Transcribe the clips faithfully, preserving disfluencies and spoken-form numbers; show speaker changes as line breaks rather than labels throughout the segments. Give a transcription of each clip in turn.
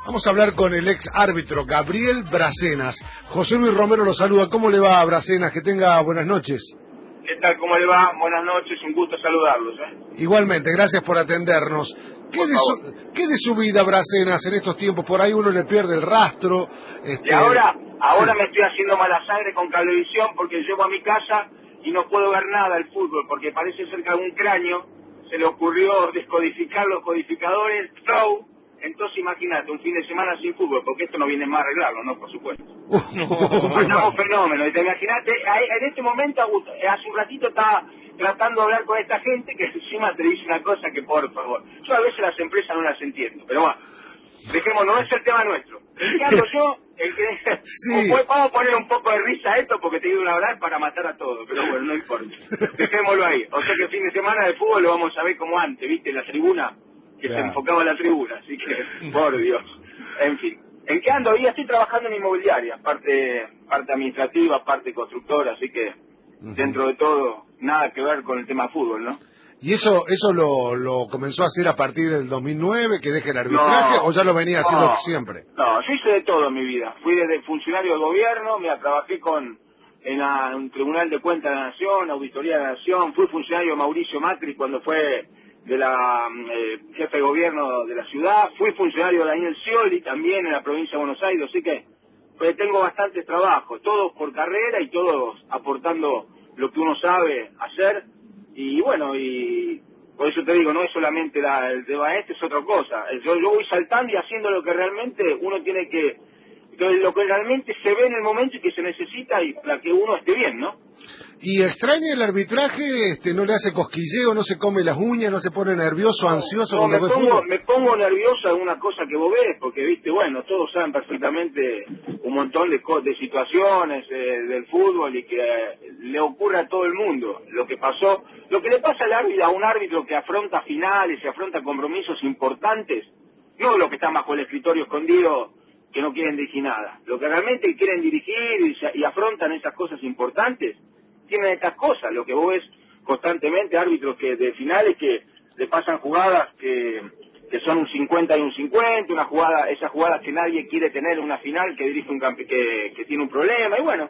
Vamos a hablar con el ex árbitro Gabriel Bracenas. José Luis Romero lo saluda. ¿Cómo le va, Bracenas? Que tenga buenas noches.
¿Qué tal? ¿Cómo le va? Buenas noches, un gusto saludarlos. ¿eh?
Igualmente, gracias por atendernos. ¿Qué
por
de, su, ¿Qué de su vida, Bracenas, en estos tiempos? Por ahí uno le pierde el rastro. Este...
Y ahora, ahora
sí.
me estoy haciendo mala sangre con Cablevisión porque llego a mi casa y no puedo ver nada del fútbol porque parece ser que a algún cráneo se le ocurrió descodificar los codificadores, flow. Entonces imagínate, un fin de semana sin fútbol, porque esto no viene más a arreglarlo, ¿no? Por supuesto.
Uh, no,
Andamos fenómenos. Imagínate, en este momento, hace un ratito estaba tratando de hablar con esta gente que encima te dice una cosa que, por favor, yo a veces las empresas no las entiendo, pero bueno, dejémoslo, no es el tema nuestro. ¿En qué ando yo? El que...
Sí.
Vamos a poner un poco de risa a esto porque te iba a hablar para matar a todos, pero bueno, no importa. Dejémoslo ahí. O sea que el fin de semana de fútbol lo vamos a ver como antes, ¿viste? La tribuna, que
Claro.
se enfocaba en la tribuna, así que, por Dios. En fin. ¿En qué ando? Y estoy trabajando en inmobiliaria, parte parte administrativa, parte constructora, así que uh-huh. Dentro de todo, nada que ver con el tema fútbol, ¿no?
¿Y eso eso lo, lo comenzó a hacer a partir del dos mil nueve, que deje el arbitraje,
no,
o ya lo venía haciendo
no,
siempre?
No, yo hice de todo en mi vida. Fui desde funcionario de gobierno, me trabajé con en, la, en un Tribunal de Cuentas de la Nación, Auditoría de la Nación, fui funcionario de Mauricio Macri cuando fue de la eh, jefe de gobierno de la ciudad, fui funcionario de Daniel Scioli también en la provincia de Buenos Aires, así que pues, tengo bastantes trabajos, todos por carrera y todos aportando lo que uno sabe hacer, y bueno, y por eso te digo, no es solamente la, el tema este, es otra cosa, yo, yo voy saltando y haciendo lo que realmente uno tiene que, que, lo que realmente se ve en el momento y que se necesita y para que uno esté bien, ¿no?
¿Y extraña el arbitraje? Este, ¿No le hace cosquilleo, no se come las uñas, no se pone nervioso,
no,
ansioso
no,
cuando
me
ve
pongo,
fútbol?
me pongo nervioso en una cosa que vos ves, porque viste, bueno, todos saben perfectamente un montón de, de situaciones eh, del fútbol y que eh, le ocurre a todo el mundo. Lo que pasó, lo que le pasa al árbitro, a un árbitro que afronta finales y afronta compromisos importantes, no lo que está bajo el escritorio escondido que no quieren dirigir nada. Lo que realmente quieren dirigir y, y afrontan esas cosas importantes, tienen estas cosas, lo que vos ves constantemente, árbitros que de finales que le pasan jugadas que, que son un cincuenta y un cincuenta, una jugada, esas jugadas que nadie quiere tener en una final, que dirige un campe, que, que tiene un problema, y bueno,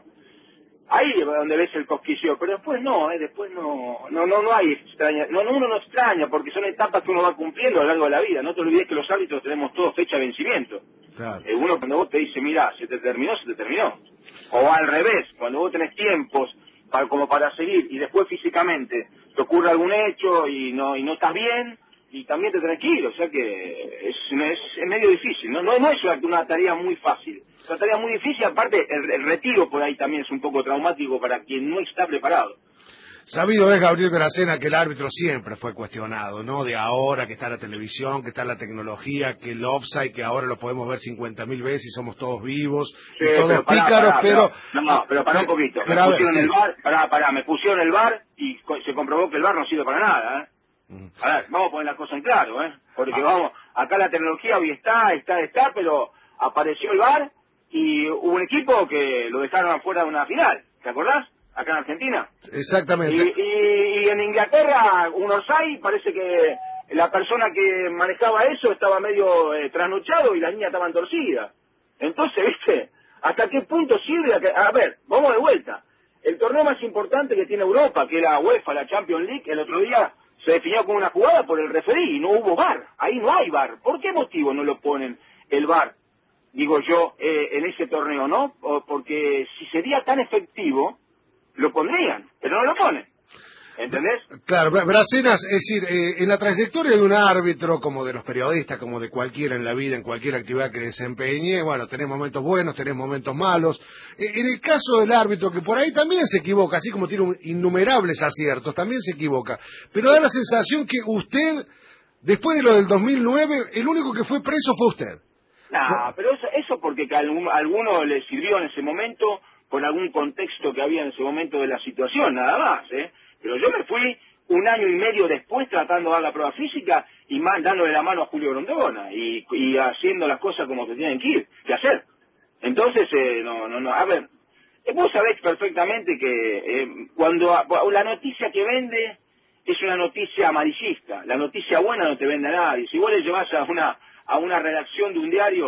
ahí es donde ves el cosquilleo, pero después no, eh, después no, no, no, no hay extraña, no, no, uno no extraña, porque son etapas que uno va cumpliendo a lo largo de la vida, no te olvides que los árbitros tenemos todos fecha de vencimiento.
Claro.
Eh, uno cuando vos te dice, mira, se te terminó, se te terminó. O al revés, cuando vos tenés tiempos para, como para seguir y después físicamente te ocurre algún hecho y no y no estás bien y también te tenés que ir, o sea que es, es, es medio difícil, ¿no? No, no es una, una tarea muy fácil, es una tarea muy difícil, aparte el, el retiro por ahí también es un poco traumático para quien no está preparado.
Sabido es, Gabriel Bracenas, que el árbitro siempre fue cuestionado, ¿no? De ahora que está la televisión, que está la tecnología, que el offside, que ahora lo podemos ver cincuenta mil veces y somos todos vivos,
Sí,
y todos
pero pará,
pícaros,
pará,
pero...
No, no, pero pará un poquito. Me
pero,
pusieron
sí.
el bar, pará, pará, me pusieron el bar y co- se comprobó que el bar no sirve para nada, ¿eh?
Mm.
A ver, vamos a poner la cosa en claro, ¿eh? Porque
Ah.
vamos, acá la tecnología hoy está, está, está, pero apareció el bar y hubo un equipo que lo dejaron afuera de una final, ¿te acordás? Acá en Argentina.
Exactamente.
Y, y, y en Inglaterra, un Orsay, parece que la persona que manejaba eso estaba medio eh, trasnochado y las niñas estaban torcidas. Entonces, ¿viste? ¿Hasta qué punto sirve? A, que, a ver, vamos de vuelta. El torneo más importante que tiene Europa, que es la UEFA, la Champions League, el otro día se definió como una jugada por el referí y no hubo V A R. Ahí no hay V A R. ¿Por qué motivo no lo ponen el V A R? Digo yo, eh, en ese torneo, ¿no? O porque si sería tan efectivo, lo pondrían, pero no lo ponen. ¿Entendés?
Claro, Bracenas, es decir, eh, en la trayectoria de un árbitro, como de los periodistas, como de cualquiera en la vida, en cualquier actividad que desempeñe, bueno, tenés momentos buenos, tenés momentos malos. Eh, en el caso del árbitro, que por ahí también se equivoca, así como tiene un, innumerables aciertos, también se equivoca, pero da la sensación que usted, después de lo del dos mil nueve, el único que fue preso fue usted.
Nah, pero eso, eso porque a algún- a alguno le sirvió en ese momento, por algún contexto que había en ese momento de la situación, nada más, ¿eh? Pero yo me fui un año y medio después tratando de dar la prueba física y más dándole la mano a Julio Grondona y, y haciendo las cosas como se tienen que ir, que hacer. Entonces, eh, no, no, no, a ver, eh, vos sabés perfectamente que eh, cuando a- la noticia que vende es una noticia amarillista, la noticia buena no te vende a nadie. Si vos le llevas a una, a una redacción de un diario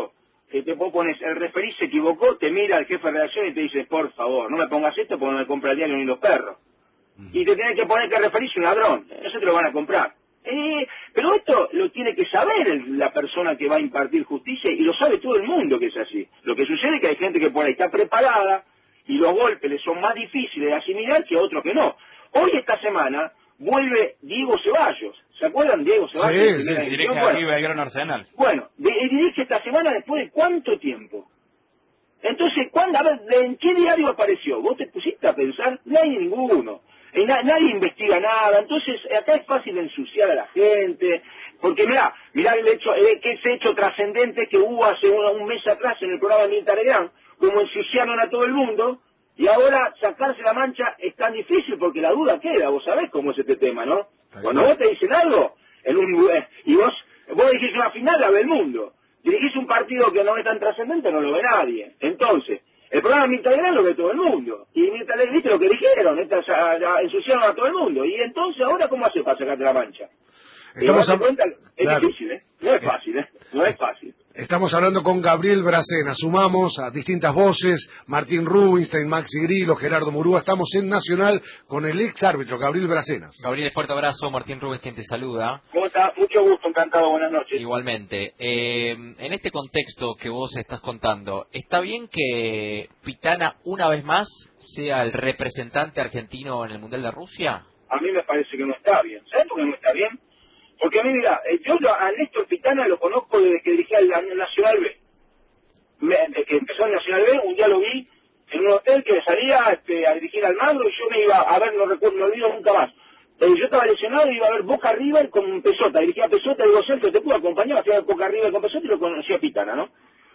que te pones, el referí se equivocó, te mira el jefe de redacción y te dice, por favor, no me pongas esto porque no me compra el diario ni los perros. Y te tiene que poner que el referí es un ladrón, eso te lo van a comprar. Eh, pero esto lo tiene que saber el, la persona que va a impartir justicia y lo sabe todo el mundo que es así. Lo que sucede es que hay gente que por ahí está preparada y los golpes les son más difíciles de asimilar que otros que no. Hoy esta semana vuelve Diego Ceballos. ¿Se acuerdan de Diego Ceballos?
Sí, sí, dirige
bueno,
aquí Belgrano Arsenal.
Bueno, de, dirige esta semana después de cuánto tiempo. Entonces, ¿cuándo, a ver, ¿en qué diario apareció? ¿Vos te pusiste a pensar? No hay ninguno. Y na, nadie investiga nada. Entonces, acá es fácil ensuciar a la gente. Porque mirá, mirá el hecho, eh, que ese hecho trascendente que hubo hace un, un mes atrás en el programa de Mirta Legrand, como ensuciaron a todo el mundo, y ahora sacarse la mancha es tan difícil porque la duda queda. Vos sabés cómo es este tema, ¿no? Cuando vos te dicen algo, en un, eh, y vos, vos dirigís una final, la ve el mundo. Dirigís un partido que no es tan trascendente, no lo ve nadie. Entonces, el programa de Mirta Legrand lo ve todo el mundo. Y Mirta Legrand, viste lo que dijeron, estas, a, a, ensuciaron a todo el mundo. Y entonces, ¿ahora cómo hace para sacarte la mancha?
Estamos a...
cuenta, es
claro.
difícil, ¿eh? No es fácil, ¿eh? No es fácil.
Estamos hablando con Gabriel Bracena, sumamos a distintas voces, Martín Rubinstein, Maxi Grillo, Gerardo Murúa, estamos en Nacional con el ex árbitro Gabriel Bracenas.
Gabriel, fuerte abrazo, Martín Rubinstein te saluda.
¿Cómo está? Mucho gusto, encantado, buenas noches.
Igualmente. Eh, en este contexto que vos estás contando, ¿está bien que Pitana una vez más sea el representante argentino en el Mundial de Rusia?
A mí me parece que no está bien. ¿Sabes por qué no está bien? Porque a mí, mira, yo a Néstor Pitana lo conozco desde que dirigía el Nacional B. Me, desde que empezó el Nacional B, un día lo vi en un hotel que salía este, a dirigir al Magro y yo me iba a ver, no recuerdo, no olvido nunca más. Eh, yo estaba lesionado y iba a ver Boca River con Pesota, dirigía a Pesota, y digo, Sergio, te puedo acompañar, fui a ver Boca River con Pesota y lo conocía a Pitana, ¿no?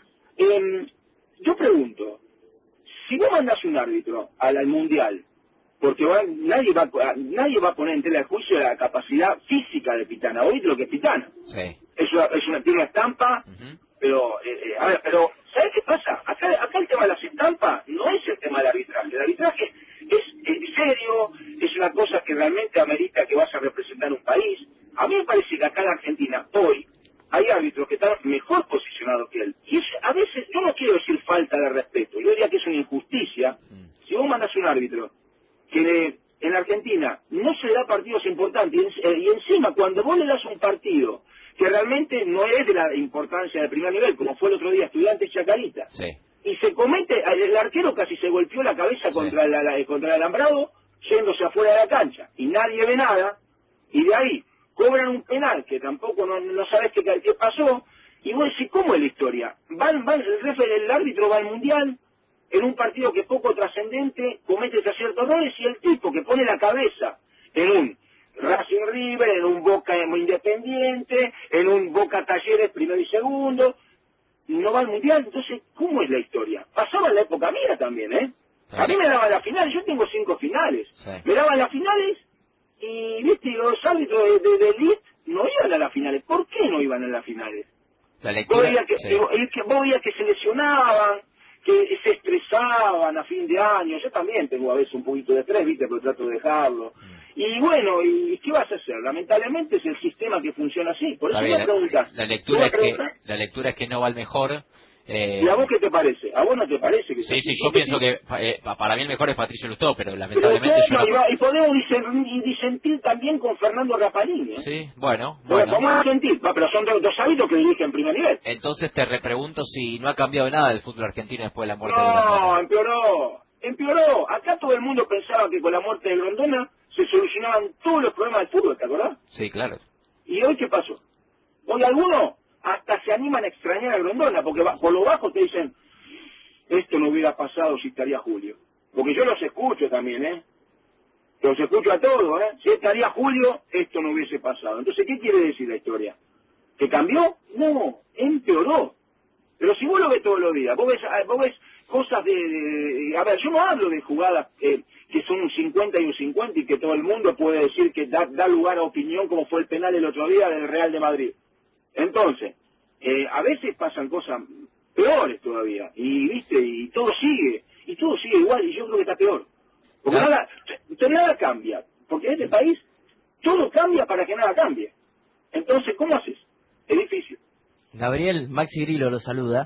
Eh, yo pregunto, si vos mandás un árbitro al, al Mundial, porque va, nadie va nadie va a poner en tela de juicio la capacidad física de Pitana. Oíste lo que es Pitana.
Sí.
Es una, es una, tiene una estampa, uh-huh. pero, eh, eh, a ver, pero, ¿sabes qué pasa? Acá, acá el tema de las estampas no es el tema del arbitraje. El arbitraje es, es serio, es una cosa que realmente amerita que vas a representar un país. A mí me parece que acá en Argentina, hoy, hay árbitros que están mejor posicionados que él. Y es, a veces, yo no quiero decir falta de respeto, yo diría que es una injusticia. Uh-huh. Si vos mandas un árbitro que en Argentina no se le da partidos importantes, y encima cuando vos le das un partido que realmente no es de la importancia de primer nivel, como fue el otro día Estudiantes Chacarita,
sí.
y se comete, el arquero casi se golpeó la cabeza sí. contra, la, la, contra el alambrado, yéndose afuera de la cancha, y nadie ve nada, y de ahí cobran un penal que tampoco no, no sabes qué, qué pasó, y vos decís, ¿cómo es la historia? Van, van, el, refer, el árbitro va al Mundial, en un partido que es poco trascendente, comete ciertos errores, y el tipo que pone la cabeza en un Racing River, en un Boca Independiente, en un Boca Talleres primero y segundo, no va al Mundial. Entonces, ¿cómo es la historia? Pasaba en la época mía también, ¿eh? A mí me daban las finales, yo tengo cinco finales, sí. me daban las finales, y viste, los árbitros de, de, de elite no iban a las finales. ¿Por qué no iban a las finales?
La lectura,
vos veías que,
sí.
que, vos veías que se lesionaban, que se estresaban a fin de año. Yo también tengo a veces un poquito de estrés, viste, pero trato de dejarlo. Mm. Y bueno, ¿y qué vas a hacer? Lamentablemente es el sistema que funciona así. Por eso
bien,
me preguntas.
La, la, lectura es que, la lectura es que no va al mejor. Eh...
¿Y a vos qué te parece? ¿A vos no te parece que
Sí, sí, yo pienso que eh, para mí el mejor es Patricio Lustó, pero lamentablemente
pero
yo no...
Y podemos disentir también con Fernando Rapalini, ¿eh?
Sí, bueno,
pero
bueno.
¿Cómo disentir? Pero son dos, dos hábitos que dirigen en primer nivel.
Entonces te repregunto si no ha cambiado nada el fútbol argentino después de la muerte
no,
de Grondona.
No, empeoró, empeoró. Acá todo el mundo pensaba que con la muerte de Grondona se solucionaban todos los problemas del fútbol, ¿te acordás?
Sí, claro.
¿Y hoy qué pasó? Hoy algunos hasta se animan a extrañar a Grondona, porque por lo bajo te dicen, esto no hubiera pasado si estaría Julio. Porque yo los escucho también, ¿eh? Los escucho a todos, ¿eh? Si estaría Julio, esto no hubiese pasado. Entonces, ¿qué quiere decir la historia? ¿Que cambió? No, empeoró. Pero si vos lo ves todos los días, vos ves, vos ves cosas de, de... A ver, yo no hablo de jugadas eh, que son un cincuenta y un cincuenta y que todo el mundo puede decir que da, da lugar a opinión, como fue el penal el otro día del Real de Madrid. Entonces, eh, a veces pasan cosas peores todavía, y viste, y todo sigue, y todo sigue igual, y yo creo que está peor. Porque no. nada, nada cambia, porque en este país todo cambia para que nada cambie. Entonces, ¿cómo haces? Es difícil.
Gabriel, Maxi Grillo lo saluda.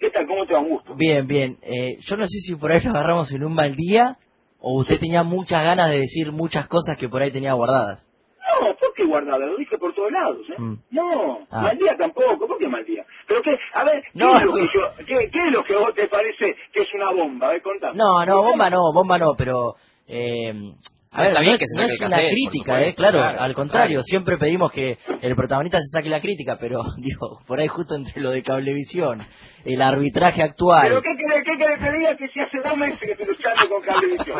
¿Qué tal? ¿Cómo te va? Un gusto.
Bien, bien. Eh, yo no sé si por ahí lo agarramos en un mal día o usted tenía muchas ganas de decir muchas cosas que por ahí tenía guardadas.
No, ¿por qué guardada? Lo dije por todos lados, ¿eh?
Mm.
No,
Ah.
mal día tampoco. ¿Por qué mal día? Pero que, a ver, ¿qué,
No,
es, lo
no.
que yo, qué, ¿qué es lo que a vos te parece que es una bomba? A ver, contame.
No, no, bomba no, bomba no, pero... Eh, a ver,
Está
no
bien
es,
que se
no
saque
es
el
una
cassette,
crítica,
por
eh,
supuesto,
claro,
claro,
al contrario,
claro.
siempre pedimos que el protagonista se saque la crítica, pero, digo, por ahí justo entre lo de Cablevisión, el arbitraje
¿Pero
actual...
qué querés, qué querés que te diga que si hace dos meses que estoy luchando con Cablevisión?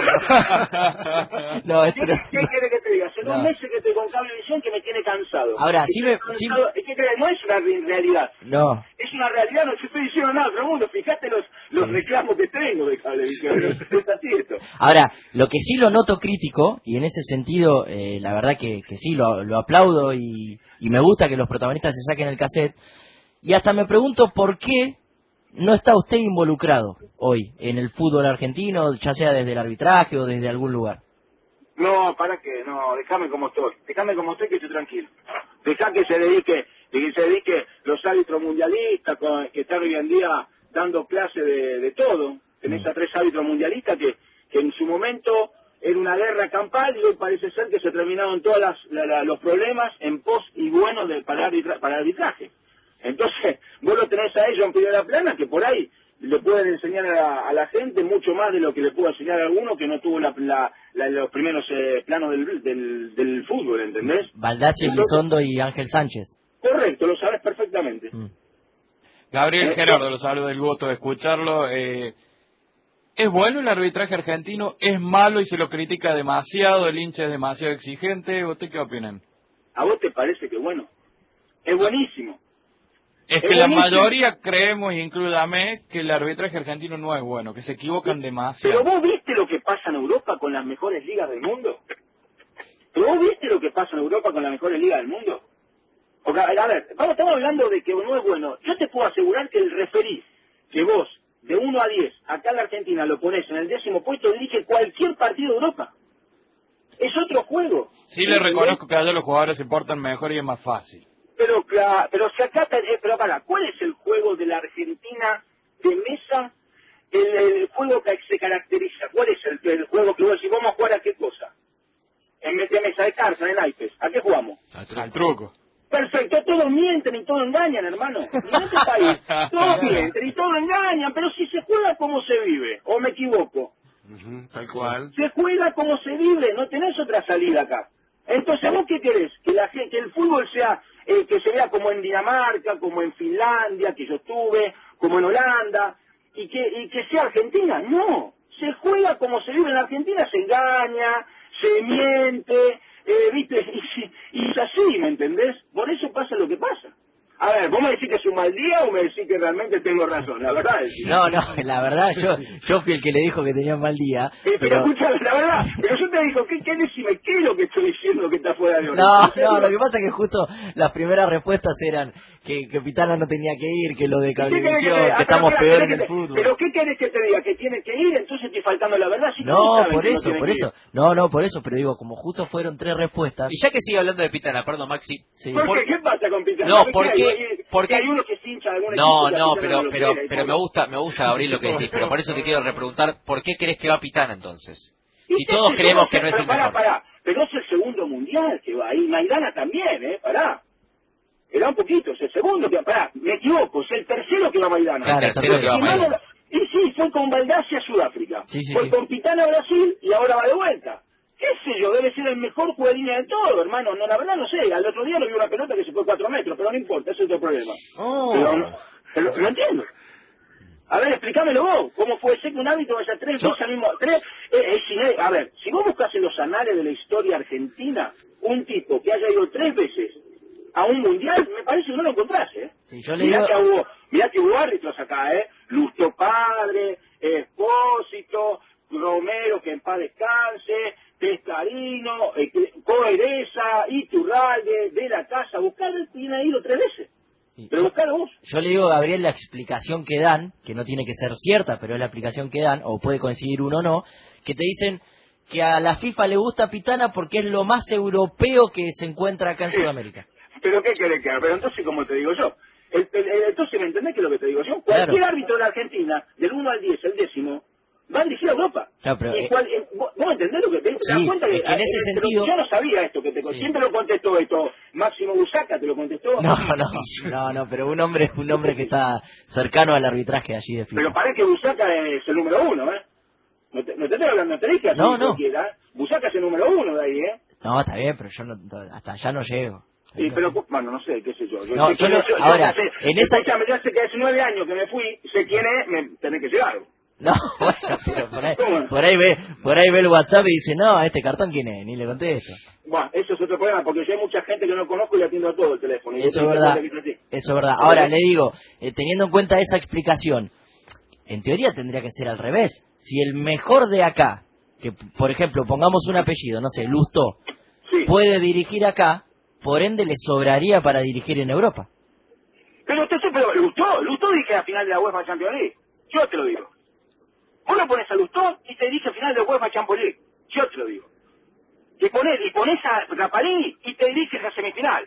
No,
¿Qué,
esto no-
qué querés que te diga? Hace dos
no.
meses que estoy con Cablevisión que me tiene cansado.
Ahora, sí
Estoy
me... sí-
cansado. ¿Y qué querés? No es una re- realidad.
No,
Es una realidad, no te estoy diciendo nada, otro mundo. Fíjate los, los
Sí.
reclamos que tengo de Cablevisión.
Sí.
Es así esto.
ahora, lo que sí lo noto crítico, y en ese sentido, eh, la verdad que, que sí, lo, lo aplaudo y, y me gusta que los protagonistas se saquen el cassette, y hasta me pregunto por qué no está usted involucrado hoy en el fútbol argentino, ya sea desde el arbitraje o desde algún lugar.
No, ¿para qué? No, déjame como estoy. Déjame como estoy que estoy tranquilo. Dejá que se dedique, que se dedique los árbitros mundialistas con- que están hoy en día dando clase de, de todo. Tenés
Mm.
a tres árbitros mundialistas que, que en su momento era una guerra campal y hoy parece ser que se terminaron todos los problemas en pos y bueno de, para, arbitra, para arbitraje. Entonces, vos lo tenés a ellos en primera plana que por ahí le pueden enseñar a la, a la gente mucho más de lo que le pudo enseñar a alguno que no tuvo la, la, la- los primeros eh, planos del, del, del fútbol, ¿entendés?
Baldacci,
Entonces-
Elizondo y Ángel Sánchez.
Correcto, lo sabes perfectamente.
Mm.
Gabriel
Eh,
Gerardo, lo saludo del gusto de escucharlo. Eh, ¿Es bueno el arbitraje argentino? ¿Es malo y se lo critica demasiado? ¿El hincha es demasiado exigente? ¿Usted qué opinan?
¿A vos te parece que bueno? Es buenísimo.
Es
Es
que la
buenísimo.
mayoría creemos, incluyame, que el arbitraje argentino no es bueno, que se equivocan demasiado.
Pero vos viste lo que pasa en Europa con las mejores ligas del mundo. ¿Pero vos viste lo que pasa en Europa con las mejores ligas del mundo? Porque, a ver, vamos, estamos hablando de que no es bueno. Yo te puedo asegurar que el referí, que vos, de uno a diez, acá en la Argentina lo ponés en el décimo puesto, dirige cualquier partido de Europa. Es otro juego.
Sí le
¿Entendés?
reconozco que allá los jugadores se portan mejor y es más fácil.
Pero, cla- pero si acá, te- eh, pero para, ¿cuál es el juego de la Argentina de mesa? El, el juego que se caracteriza, ¿cuál es el, el juego que vos decís, vamos a jugar a qué cosa? En vez de mesa de cartas, en naipes, ¿a qué jugamos?
Al truco.
Perfecto, todos mienten y todos engañan, hermano. Y en este país, todos mienten y todos engañan, pero si se juega como se vive, o me equivoco,
Ujú, tal cual.
se juega como se vive, no tenés otra salida acá. Entonces, ¿vos qué querés? Que la gente, que el fútbol sea, eh, que se vea como en Dinamarca, como en Finlandia, que yo estuve, como en Holanda, y que, y que sea Argentina. No, se juega como se vive en la Argentina, se engaña, se miente, eh, viste, y, si- y es así, ¿me entendés? Por eso pasa lo que pasa. A ver, ¿vos me decís que es un mal día o me decís que realmente tengo razón? La verdad es que...
No, no, la verdad, yo yo fui el que le dijo que tenía un mal día,
Eh, pero
pero...
escuchame, la verdad, pero yo te digo, ¿qué, qué decime? ¿Qué es lo que estoy diciendo que está fuera de orden?
No,
¿En serio?
no, lo que pasa es que justo las primeras respuestas eran que, que Pitana no tenía que ir, que lo de
¿Qué querés que te
Cablevisión,
diga?
que
Ah,
estamos
pero,
peor
¿querés
en
que
el
te-
fútbol.
¿Pero qué querés que te diga? ¿Que tiene que ir? Entonces estoy faltando la verdad. Si
No,
todos saben
por
que no
eso,
tiene
por
que
eso.
ir.
No, no, por eso, pero digo, como justo fueron tres respuestas...
Y ya que sigue hablando de Pitana, perdón, Maxi.
Sí.
¿Por
por-
qué? ¿Qué pasa con Pitana?
No,
¿Qué
¿por
hay?
qué?
¿Hay-
¿Por qué?
hay uno que se hincha de algún
No,
equipo que a
no,
Pitana
pero
lo
pero
quiere, y
pero
por-
me gusta, me gusta, Gabriel, lo que decís, pero por eso te quiero repreguntar, ¿por qué crees que va Pitana entonces?
Y
Si
este
todos
es-
creemos que no es
pero
el
pará,
mejor.
pará, pero es el segundo mundial que va ahí, Maidana también, ¿eh? Pará. Era un poquito, es el segundo que, pará, me equivoco, es el tercero que va Maidana.
Claro,
El tercero que va
Si mal no-
Maidana.
Y sí, fue con Baldassi a Sudáfrica.
Sí, sí,
fue
sí.
con Pitana a Brasil y ahora va de vuelta. ¿Qué sé yo? Debe ser el mejor juego de línea de todo, hermano. No, la verdad no sé. Al otro día le vi una pelota que se fue cuatro metros, pero no importa, ese es otro problema.
Oh.
Pero, no- pero no entiendo. A ver, explícamelo vos. ¿Cómo puede ser que un árbitro vaya tres
Yo-
veces al mismo... Tres, eh, es ine- a ver, si vos buscas en los anales de la historia argentina un tipo que haya ido tres veces a un mundial, me parece que no lo encontrás, ¿eh?
Sí, yo le
Mirá,
digo...
que hubo, mirá que hubo árbitros acá, ¿eh? Lusto Padre, Espósito, Romero, que en paz descanse, Pescarino, eh, que- Coereza, Iturralde, De la Casa, buscar, tiene ido tres veces.
Sí,
Pero
yo-
buscalo vos.
Yo le digo, Gabriel, la explicación que dan, que no tiene que ser cierta, pero es la explicación que dan, o puede coincidir uno o no, que te dicen que a la FIFA le gusta Pitana porque es lo más europeo que se encuentra acá en Sudamérica.
Pero ¿qué querés que haga? Pero entonces, como te digo yo, El, el, el, entonces, ¿me entendés qué es lo que te digo yo? Cualquier claro. árbitro de la Argentina, del uno al diez, el décimo, va a dirigir a Europa.
Claro, pero,
y
eh,
cual, eh, ¿vos, ¿Vos entendés lo que te,
sí,
te das cuenta?
Es que en ese
eh,
sentido...
Yo no sabía esto que te sí. Siempre lo contestó esto. Máximo Busaca te lo contestó.
No, no, no, no, pero un hombre un hombre que está cercano al arbitraje allí de FIFA.
Pero parece que Busaca es el número uno, ¿eh? No te, no te estoy hablando, no te dije así
no, no.
cualquiera. Busaca es el número uno de ahí, ¿eh?
No, está bien, pero yo no, hasta allá no llego.
Sí, pero, bueno, no sé, qué sé yo. yo
no,
sé
yo,
yo,
yo,
yo
ahora,
sé,
en esa...
Escúchame, ya sé que hace nueve años que me fui, sé quién es, me tenés que llegar.
No, bueno, pero por ahí, por ahí ve, por ahí ve el WhatsApp y dice, no, ¿este cartón quién es? Ni le contesto.
Bueno, eso es otro problema, porque yo hay mucha gente que no conozco y le atiendo a todo el teléfono. Y
eso es verdad, eso es verdad. Ahora, le digo, eh, teniendo en cuenta esa explicación, en teoría tendría que ser al revés. Si el mejor de acá, que por ejemplo, pongamos un apellido, no sé, Lustó, sí. puede dirigir acá, por ende le sobraría para dirigir en Europa.
Pero usted pero Lustó, Lustó dirige a final de la UEFA Champions League. Yo te lo digo. Vos lo pones a Lustó y te dirige a final de la UEFA Champions League. Yo te lo digo. Y pones, y pones a Rapalini y te diriges a semifinal.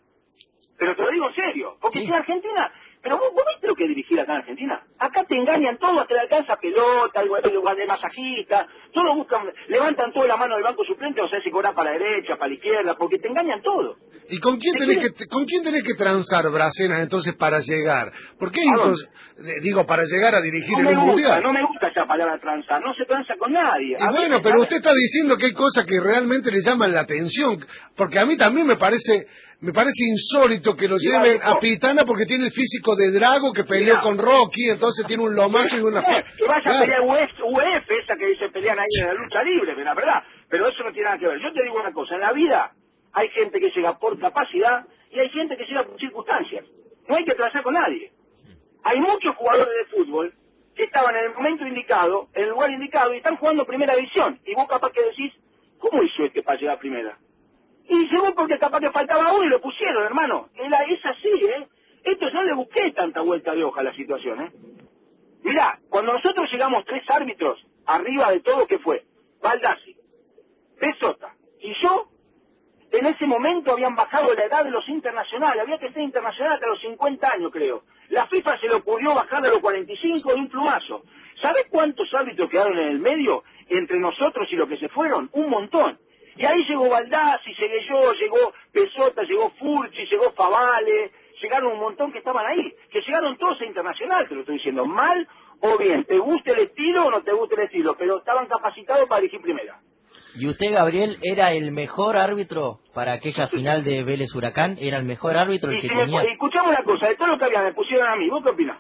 Pero te lo digo en serio. Porque sí. si en Argentina... Pero vos, vos viste lo que es dirigir acá en Argentina. Acá te engañan todo, hasta le alcanza pelota, igual de masajista, todos buscan, levantan toda la mano del banco suplente, o sea, si cobra para la derecha, para la izquierda, porque te engañan todo.
¿Y con quién tenés que, con quién tenés que transar, Bracenas, entonces, para llegar? ¿Por qué entonces, digo, para llegar a dirigir
no
en
me
un
gusta,
mundial?
No me gusta esa palabra transar, no se transa con nadie.
Y bueno, ver, pero usted está diciendo que hay cosas que realmente le llaman la atención, porque a mí también me parece... Me parece insólito que lo lleven a Pitana porque tiene el físico de Drago que peleó Mira. con Rocky, entonces tiene un lomazo y una...
Que vaya claro. a pelear U F, esa que se pelean ahí en la lucha libre, pero la verdad, pero eso no tiene nada que ver. Yo te digo una cosa, en la vida hay gente que llega por capacidad y hay gente que llega por circunstancias. No hay que trazar con nadie. Hay muchos jugadores de fútbol que estaban en el momento indicado, en el lugar indicado, y están jugando primera división. Y vos capaz que decís, ¿cómo hizo este para llegar a primera? Y llegó porque capaz que faltaba uno y lo pusieron, hermano. Era, es así, ¿eh? Esto yo no le busqué tanta vuelta de hoja a la situación, ¿eh? Mirá, cuando nosotros llegamos tres árbitros arriba de todo, ¿qué fue? Baldassi, Pesota y yo, en ese momento habían bajado la edad de los internacionales. Había que ser internacional hasta los cincuenta años, creo. La FIFA se le ocurrió bajar a los cuarenta y cinco de un plumazo. ¿Sabés cuántos árbitros quedaron en el medio entre nosotros y los que se fueron? Un montón. Y ahí llegó Baldassi, llegué yo, llegó Pesota, llegó Furchi, llegó Favale, llegaron un montón que estaban ahí, que llegaron todos a internacional, te lo estoy diciendo, mal o bien, te guste el estilo o no te guste el estilo, pero estaban capacitados para dirigir primera.
¿Y usted, Gabriel, era el mejor árbitro para aquella final de Vélez Huracán? ¿Era el mejor árbitro el
y
que
si
tenía?
Me, escuchamos una cosa, de todo lo que había me pusieron a mí, ¿vos qué opinás?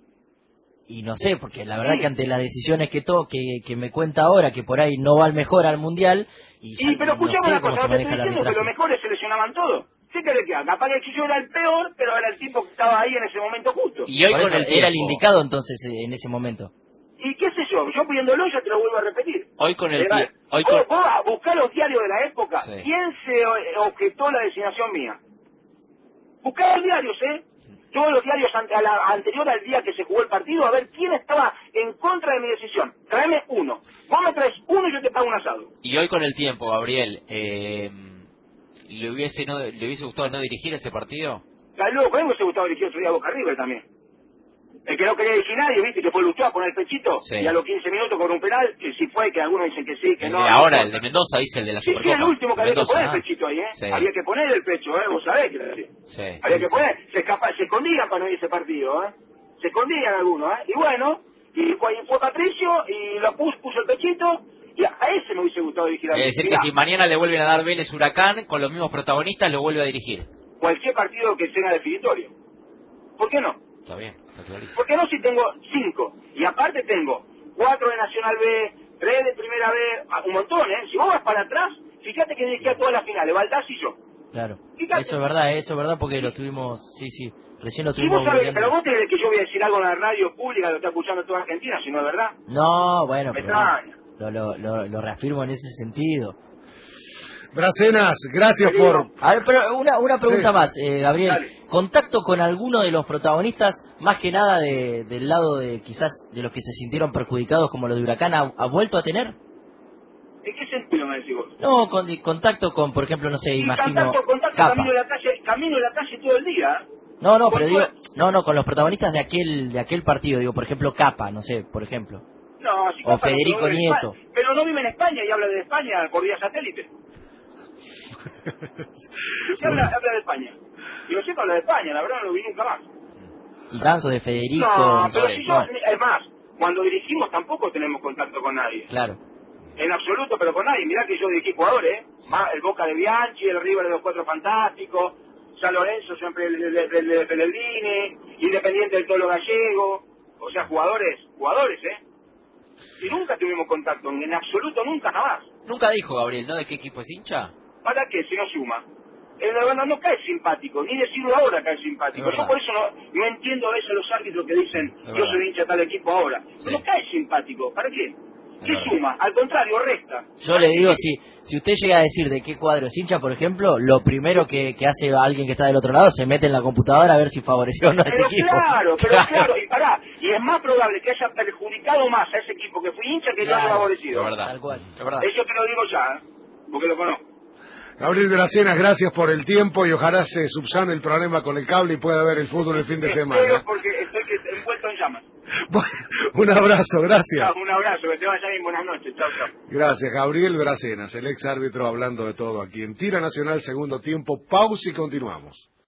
Y no sé, porque la verdad sí. que ante las decisiones que, to, que, que me cuenta ahora, que por ahí no va al mejor al Mundial... Y,
y pero escuchamos
no
una cosa, te estoy diciendo que los mejores se lesionaban todos. ¿Qué querés que haga? Capaz que yo era el peor, pero era el tipo que estaba ahí en ese momento justo.
Y hoy con el era el indicado entonces en ese momento.
Y qué sé yo, yo pidiéndolo ya te lo vuelvo a repetir.
Hoy con el...
Hoy
hoy
con...
con...
Vos, vos, buscá los diarios de la época.
Sí.
¿Quién se objetó la designación mía? Buscá los diarios, ¿eh? Todos los diarios ante, a la, anterior al día que se jugó el partido, a ver quién estaba en contra de mi decisión. Tráeme uno. Vos me traes uno y yo te pago un asado.
Y hoy con el tiempo, Gabriel, eh, ¿le hubiese no, le hubiese gustado no dirigir ese partido?
Está loco, a mí me hubiese gustado dirigir otro día a Boca River también. El que no quería dirigir nadie, viste, que fue Lustó a poner el pechito,
sí.
y a los quince minutos con un penal, que sí fue, que algunos dicen que sí, que
el
no.
de ahora, el de Mendoza, dice el de la
sí,
Supercopa.
Sí, el último que había
Mendoza,
que poner
ah.
el pechito ahí, ¿eh?
Sí.
Había que poner el pecho, ¿eh? Vos sabés que era así.
Sí,
había
sí,
que
sí.
poner, se, escapa, se escondían para no ir a ese partido, ¿eh? Se escondían algunos, ¿eh? Y bueno, y fue, fue Patricio, y lo puso, puso el pechito, y a ese me hubiese gustado dirigir a mí.
Es decir,
Mirá,
que si mañana le vuelven a dar Vélez Huracán, con los mismos protagonistas, lo vuelve a dirigir.
cualquier partido que sea definitorio. ¿Por qué no?
Está bien, está clarísimo.
¿Por qué no si tengo cinco? Y aparte tengo cuatro de Nacional B, tres de Primera B, un montón, ¿eh? Si vos vas para atrás, fíjate que dirigí a todas las finales, Baldassi y yo.
Claro.
Fíjate.
Eso es verdad, eso es verdad porque lo tuvimos, sí, sí, recién lo
Y
tuvimos.
vos sabés, pero vos tenés que yo voy a decir algo en la radio pública, lo está escuchando toda Argentina, si no es verdad.
No, bueno,
Me
pero
extraña.
lo, lo, lo, lo reafirmo en ese sentido.
Bracenas, gracias por...
A ver, pero una, una pregunta
Sí.
más, eh, Gabriel.
Dale.
¿Contacto con alguno de los protagonistas, más que nada de, del lado de quizás de los que se sintieron perjudicados como lo de Huracán, ha, ha vuelto a tener?
¿En qué sentido me decís vos?
No, con, contacto con, por ejemplo, no sé,
Y
imagino...
contacto, contacto
Capa.
camino de la calle, camino de la calle todo el día.
No, no, pero
Con
digo,
todo-
no, no, con los protagonistas de aquel de aquel partido, digo, por ejemplo, Capa, no sé, por ejemplo.
No, si
O
Capa no
Federico
vive en
Nieto.
España, pero no vive en España y habla de España por vía satélite. Y habla, habla de España. Y lo siento, habla de España, la verdad no lo vi nunca más.
Y Danzo de Federico.
No, pero
sobre-
si yo, es más, cuando dirigimos tampoco tenemos contacto con nadie.
Claro.
En absoluto, pero con nadie. Mirá que yo dirigí jugadores, ¿eh? Más el Boca de Bianchi, el River de los Cuatro Fantásticos, San Lorenzo siempre el de, el de Pellegrini, Independiente del Tolo Gallego. O sea, jugadores, jugadores, ¿eh? Y nunca tuvimos contacto, en absoluto nunca, jamás.
Nunca dijo Gabriel, ¿no? ¿De qué equipo es hincha?
¿Para qué? Si no suma. El no, no cae simpático, ni decirlo ahora cae simpático.
Es
Yo
verdad.
por eso no, no entiendo a veces los árbitros que dicen,
Es
yo
verdad.
soy hincha de tal equipo ahora.
Sí.
No cae simpático, ¿para qué? ¿Qué
verdad.
suma? Al contrario, resta.
Yo le digo, si si usted llega a decir de qué cuadro es hincha, por ejemplo, lo primero que, que hace alguien que está del otro lado se mete en la computadora a ver si favoreció o no a ese
Pero
equipo.
claro, pero claro, y pará, y es más probable que haya perjudicado más a ese equipo que fui hincha que yo haya
Claro,
favorecido.
Es verdad.
Tal cual.
Es verdad.
Eso te lo digo ya, ¿eh? Porque lo conozco.
Gabriel Gracenas, gracias por el tiempo y ojalá se subsane el problema con el cable y pueda ver el fútbol el fin de
Espero
semana.
porque estoy que- envuelto en llamas.
Bueno, un abrazo, gracias.
Chao, un abrazo, que te vaya bien, buenas noches. Chao, chao.
Gracias, Gabriel Gracenas, el ex árbitro hablando de todo aquí en Tira Nacional, segundo tiempo, pausa y continuamos.